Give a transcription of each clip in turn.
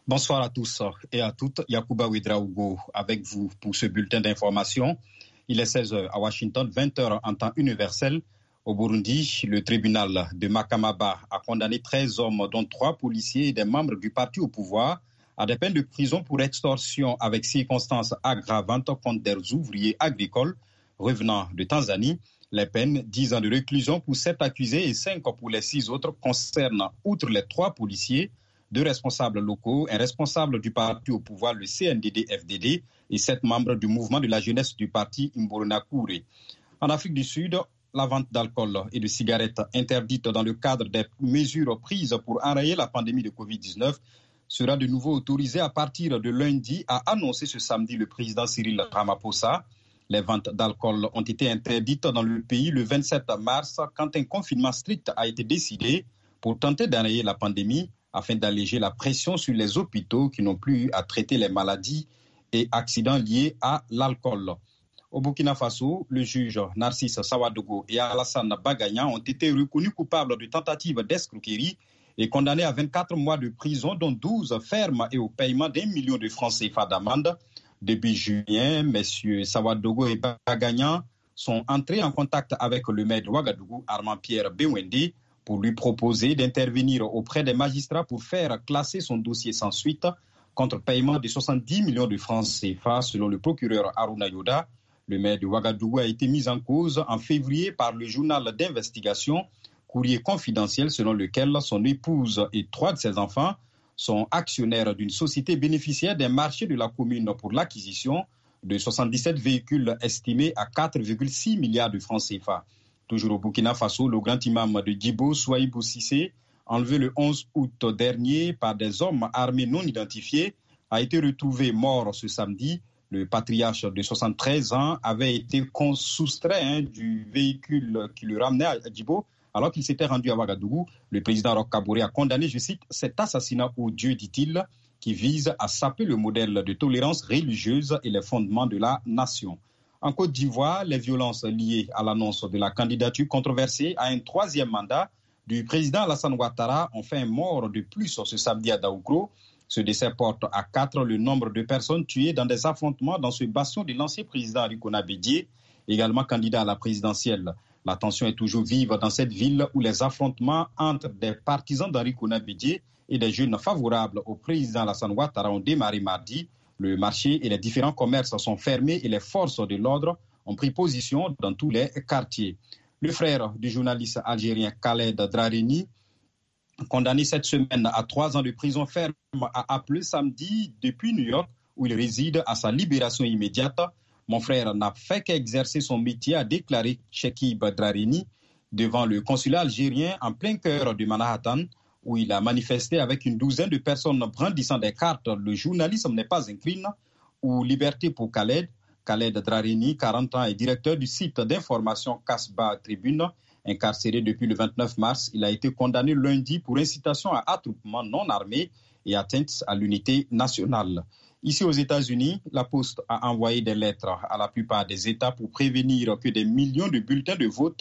Bonsoir à tous et à toutes. Yacouba Ouedraogo avec vous pour ce bulletin d'information. Il est 16h à Washington, 20h en temps universel. Au Burundi, le tribunal de Makamaba a condamné 13 hommes, dont 3 policiers et des membres du parti au pouvoir, à des peines de prison pour extorsion avec circonstances aggravantes contre des ouvriers agricoles revenant de Tanzanie. Les peines, 10 ans de réclusion pour 7 accusés et 5 pour les 6 autres, concernent, outre les 3 policiers, 2 responsables locaux, un responsable du parti au pouvoir, le CNDD-FDD, et 7 membres du mouvement de la jeunesse du parti Imbonerakure. En Afrique du Sud, la vente d'alcool et de cigarettes interdites dans le cadre des mesures prises pour enrayer la pandémie de Covid-19 sera de nouveau autorisée à partir de lundi, a annoncé ce samedi le président Cyril Ramaphosa. Les ventes d'alcool ont été interdites dans le pays le 27 mars quand un confinement strict a été décidé pour tenter d'enrayer la pandémie afin d'alléger la pression sur les hôpitaux qui n'ont plus eu à traiter les maladies et accidents liés à l'alcool. Au Burkina Faso, le juge Narcisse Sawadogo et Alassane Bagagnan ont été reconnus coupables de tentative d'escroquerie et condamnés à 24 mois de prison, dont 12 fermes et au paiement d'1 million de francs CFA d'amende. Début juin, messieurs Sawadogo et Bagagnan sont entrés en contact avec le maire de Ouagadougou, Armand-Pierre Bewende, pour lui proposer d'intervenir auprès des magistrats pour faire classer son dossier sans suite contre paiement de 70 millions de francs CFA, selon le procureur Haruna Yoda. Le maire de Ouagadougou a été mis en cause en février par le journal d'investigation Courrier confidentiel, selon lequel son épouse et 3 de ses enfants sont actionnaires d'une société bénéficiaire des marchés de la commune pour l'acquisition de 77 véhicules estimés à 4,6 milliards de francs CFA. Toujours au Burkina Faso, le grand imam de Djibo, Souaïbou Cissé, enlevé le 11 août dernier par des hommes armés non identifiés, a été retrouvé mort ce samedi. Le patriarche de 73 ans avait été soustrait du véhicule qui le ramenait à Djibo alors qu'il s'était rendu à Ouagadougou. Le président Roch Kaboré a condamné, je cite, cet assassinat odieux, dit-il, qui vise à saper le modèle de tolérance religieuse et les fondements de la nation. En Côte d'Ivoire, les violences liées à l'annonce de la candidature controversée à un 3e mandat du président Alassane Ouattara ont fait un mort de plus ce samedi à Daoukro. Ce décès porte à 4 le nombre de personnes tuées dans des affrontements dans ce bastion de l'ancien président Arikona Bédié, également candidat à la présidentielle. La tension est toujours vive dans cette ville où les affrontements entre des partisans d'Arikona Bédié et des jeunes favorables au président Alassane Ouattara ont démarré mardi. Le marché et les différents commerces sont fermés et les forces de l'ordre ont pris position dans tous les quartiers. Le frère du journaliste algérien Khaled Drareni, condamné cette semaine à 3 ans de prison ferme, a appelé samedi depuis New York, où il réside, à sa libération immédiate. Mon frère n'a fait qu'exercer son métier, a déclaré Chekib Drareni devant le consulat algérien en plein cœur de Manhattan, où il a manifesté avec une douzaine de personnes brandissant des cartes « Le journalisme n'est pas un crime » ou « Liberté pour Khaled ». Khaled Drareni, 40 ans, est directeur du site d'information Kasbah Tribune. Incarcéré depuis le 29 mars, il a été condamné lundi pour incitation à attroupement non armé et atteinte à l'unité nationale. Ici aux États-Unis, la Poste a envoyé des lettres à la plupart des États pour prévenir que des millions de bulletins de vote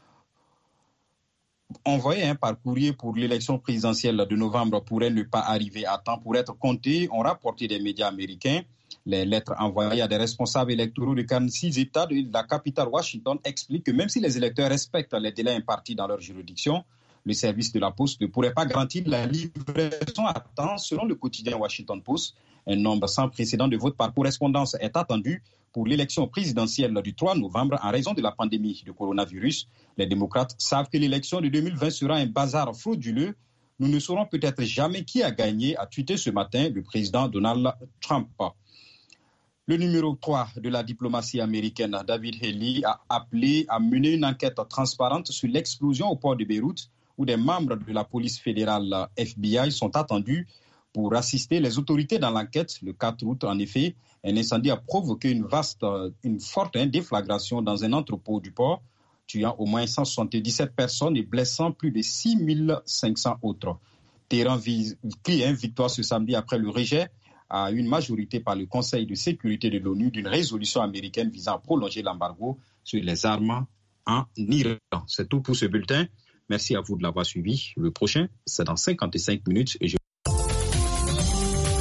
envoyés par courrier pour l'élection présidentielle de novembre pourraient ne pas arriver à temps pour être comptés, ont rapporté des médias américains. Les lettres envoyées à des responsables électoraux de 46 États de la capitale Washington expliquent que même si les électeurs respectent les délais impartis dans leur juridiction, le service de la Poste ne pourrait pas garantir la livraison à temps. Selon le quotidien Washington Post, un nombre sans précédent de votes par correspondance est attendu pour l'élection présidentielle du 3 novembre en raison de la pandémie de coronavirus. Les démocrates savent que l'élection de 2020 sera un bazar frauduleux. Nous ne saurons peut-être jamais qui a gagné, a tweeté ce matin le président Donald Trump. Le numéro 3 de la diplomatie américaine, David Haley, a appelé à mener une enquête transparente sur l'explosion au port de Beyrouth, où des membres de la police fédérale FBI sont attendus pour assister les autorités dans l'enquête. Le 4 août, en effet, un incendie a provoqué une forte déflagration dans un entrepôt du port, tuant au moins 177 personnes et blessant plus de 6500 autres. Téhéran crie une victoire ce samedi après le rejet à une majorité par le Conseil de sécurité de l'ONU d'une résolution américaine visant à prolonger l'embargo sur les armes en Iran. C'est tout pour ce bulletin. Merci à vous de l'avoir suivi. Le prochain, c'est dans 55 minutes.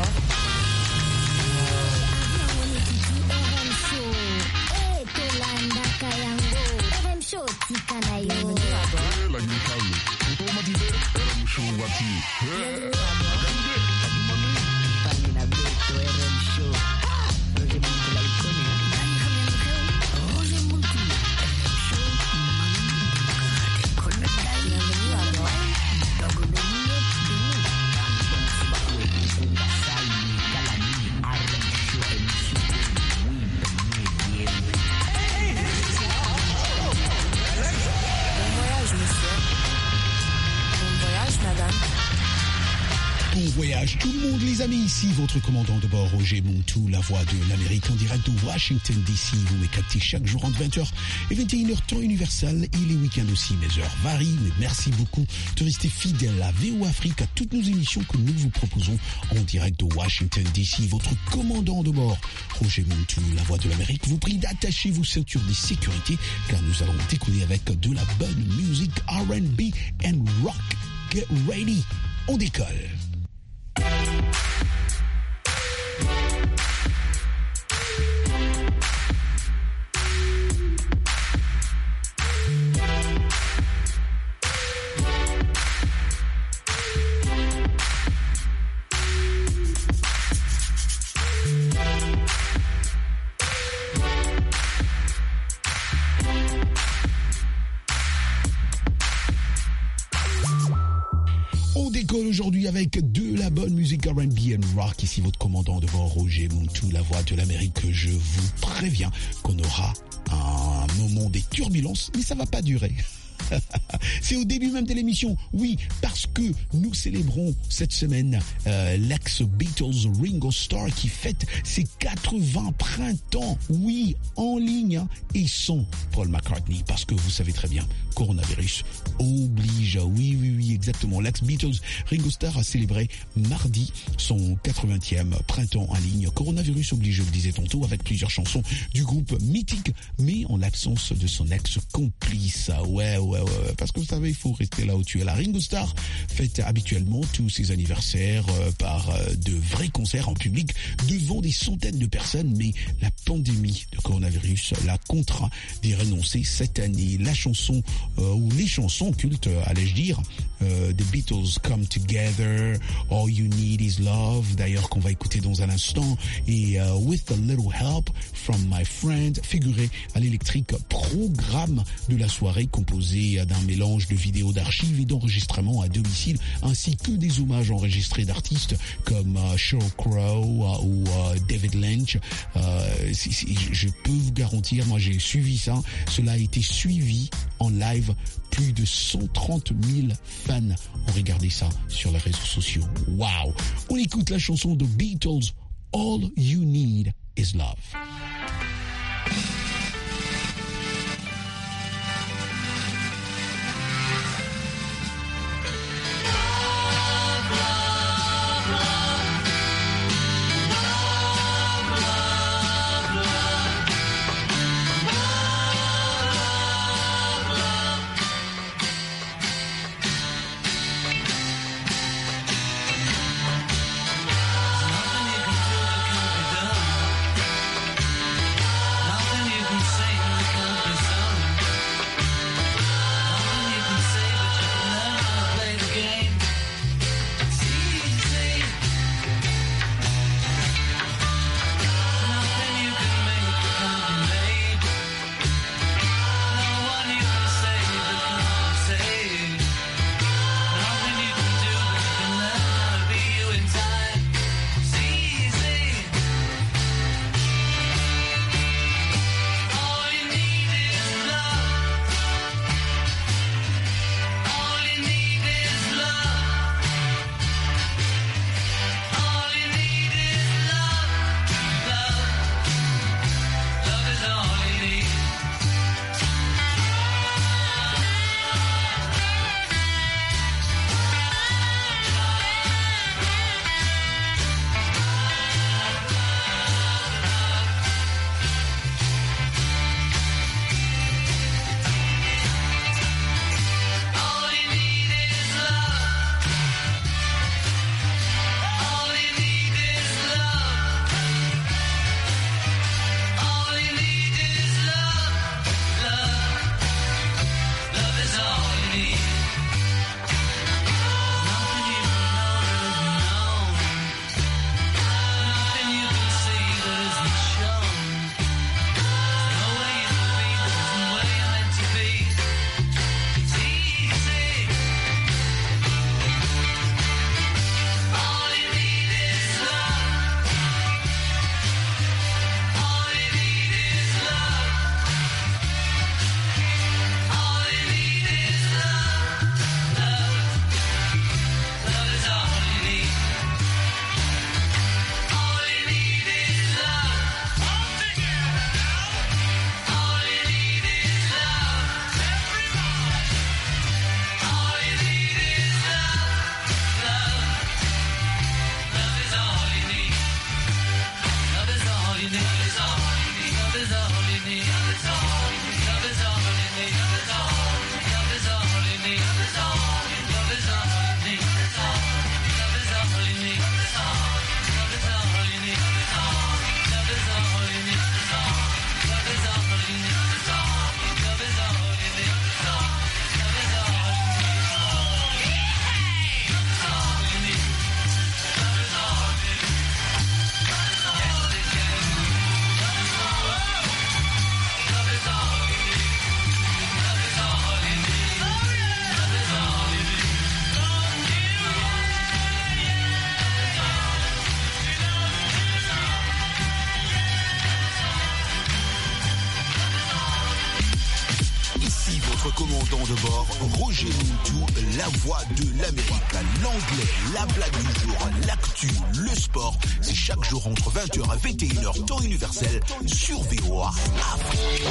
Voyage tout le monde les amis, ici votre commandant de bord Roger Montou, la voix de l'Amérique en direct de Washington DC. Vous me captez chaque jour entre 20h et 21h temps universel et les week-ends aussi. Mes heures varient, mais merci beaucoup de rester fidèle à VO Afrique, à toutes nos émissions que nous vous proposons en direct de Washington DC. Votre commandant de bord Roger Montou, la voix de l'Amérique, vous prie d'attacher vos ceintures de sécurité car nous allons décoller avec de la bonne musique R&B and rock. Get ready, on décolle. Aujourd'hui avec de la bonne musique R&B and rock. Ici votre commandant de bord Roger Montou, la voix de l'Amérique. Je vous préviens qu'on aura un moment des turbulences, mais ça va pas durer. C'est au début même de l'émission, oui, parce que nous célébrons cette semaine l'ex-Beatles Ringo Starr qui fête ses 80 printemps, oui, en ligne, hein, et sans Paul McCartney, parce que vous savez très bien, coronavirus oblige, oui, exactement. L'ex-Beatles Ringo Starr a célébré mardi son 80e printemps en ligne, coronavirus oblige, je le disais tantôt, avec plusieurs chansons du groupe mythique, mais en l'absence de son ex-complice, ouais, parce que vous savez, il faut rester là où tu es. La Ringo Starr fête habituellement tous ses anniversaires par de vrais concerts en public devant des centaines de personnes, mais la pandémie de coronavirus l'a contraint d'y renoncer cette année. La chanson ou les chansons cultes, allais-je dire, The Beatles Come Together, All You Need Is Love, d'ailleurs qu'on va écouter dans un instant, et With a Little Help from My Friend, figuré à l'électrique, programme de la soirée composé d'un mélange de vidéos d'archives et d'enregistrements à domicile, ainsi que des hommages enregistrés d'artistes comme Sheryl Crow ou David Lynch. Je peux vous garantir, moi j'ai suivi ça, cela a été suivi en live. Plus de 130 000 fans ont regardé ça sur les réseaux sociaux. Waouh! On écoute la chanson de Beatles, All You Need Is Love. Roger Muntu, la voix de l'Amérique, l'anglais, la blague du jour, l'actu, le sport. C'est chaque jour entre 20h et 21h, temps universel, sur VOA Afrique.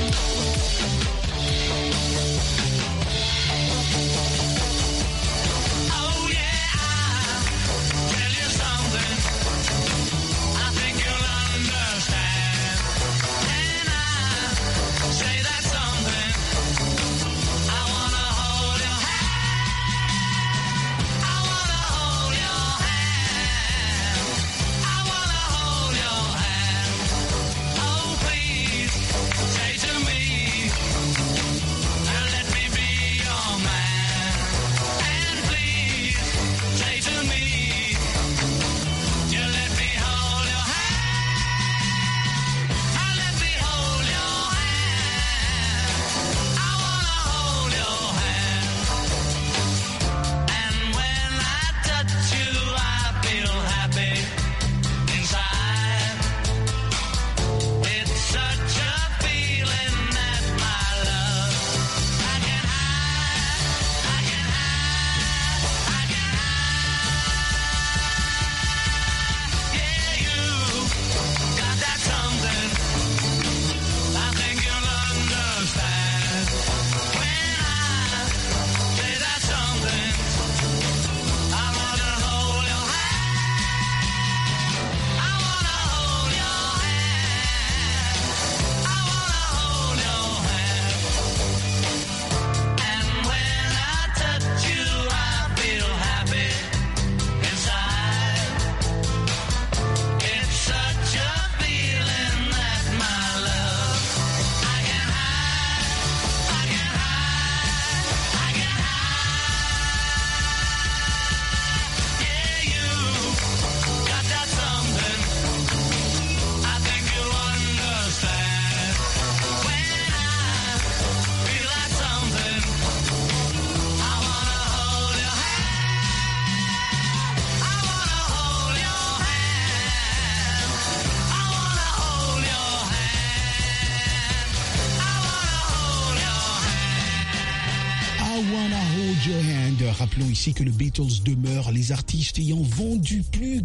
Rappelons ici que le Beatles demeure les artistes ayant vendu le plus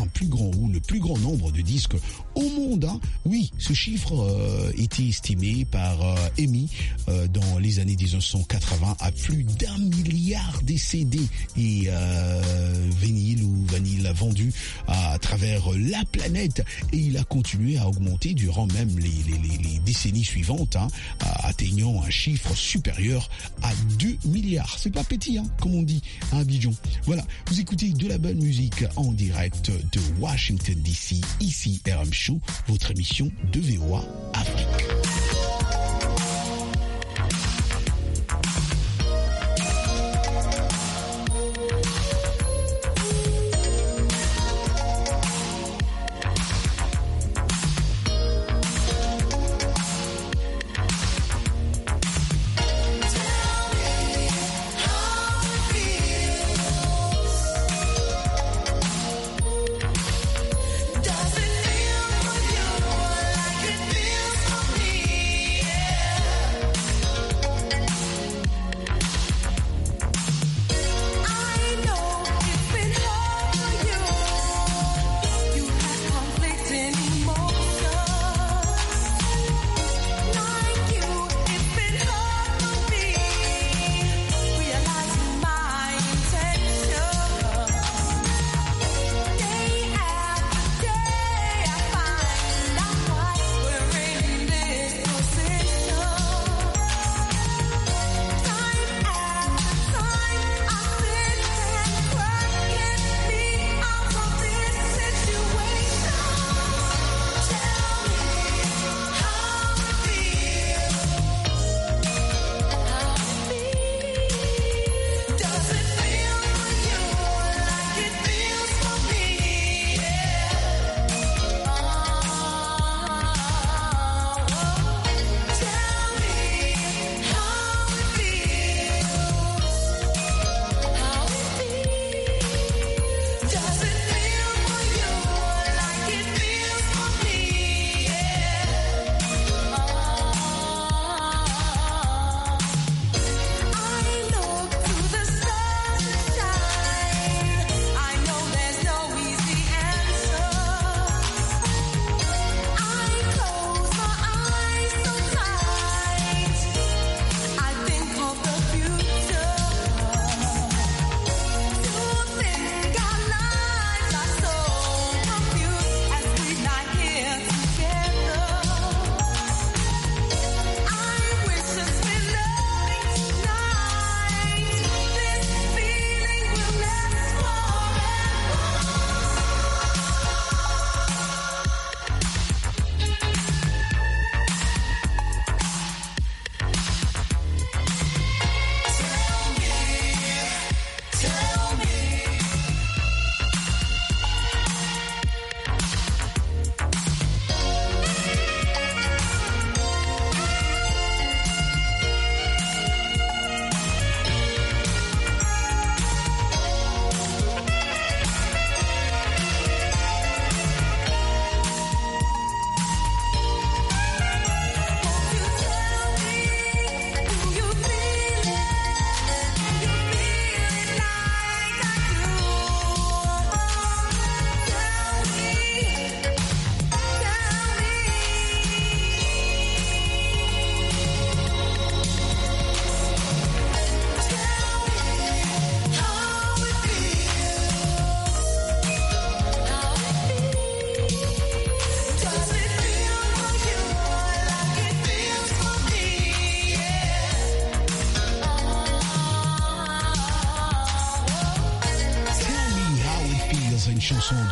grand nombre de disques au monde. Hein. Oui, ce chiffre était estimé par EMI dans les années 1980 à plus d'1 milliard de CD et vinyle vendus à travers la planète. Et il a continué à augmenter durant même les décennies suivantes, hein, atteignant un chiffre supérieur à 2 milliards. C'est pas petit, hein, comme on dit à Abidjan. Voilà, vous écoutez de la bonne musique en direct de Washington DC, ici RM Show, votre émission de VOA Afrique. Does it feel for you like it feels for me?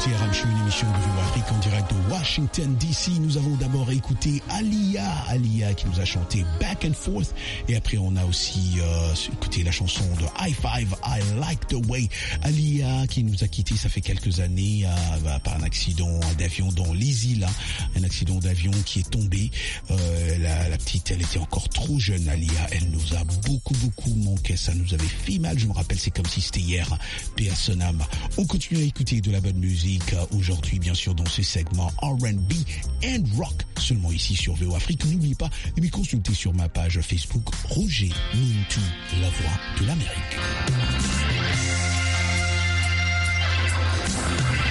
écoutez RM Show, une émission de VOA Afrique en direct de Washington DC. Nous avons d'abord écouté Alia qui nous a chanté Back and Forth. Et après, on a aussi écouté la chanson de High Five, I Like the Way. Alia qui nous a quittés, ça fait quelques années, par un accident d'avion dans les îles. Un accident d'avion qui est tombé. La petite, elle était encore trop jeune, Alia. Elle nous a beaucoup manqué. Ça nous avait fait mal. Je me rappelle, c'est comme si c'était hier. Paix à son âme. On continue à écouter de la bonne musique aujourd'hui, bien sûr, dans ce segment R&B and Rock, seulement ici sur VOA Afrique. N'oubliez pas de me consulter sur ma page Facebook Roger Muntu, la voix de l'Amérique.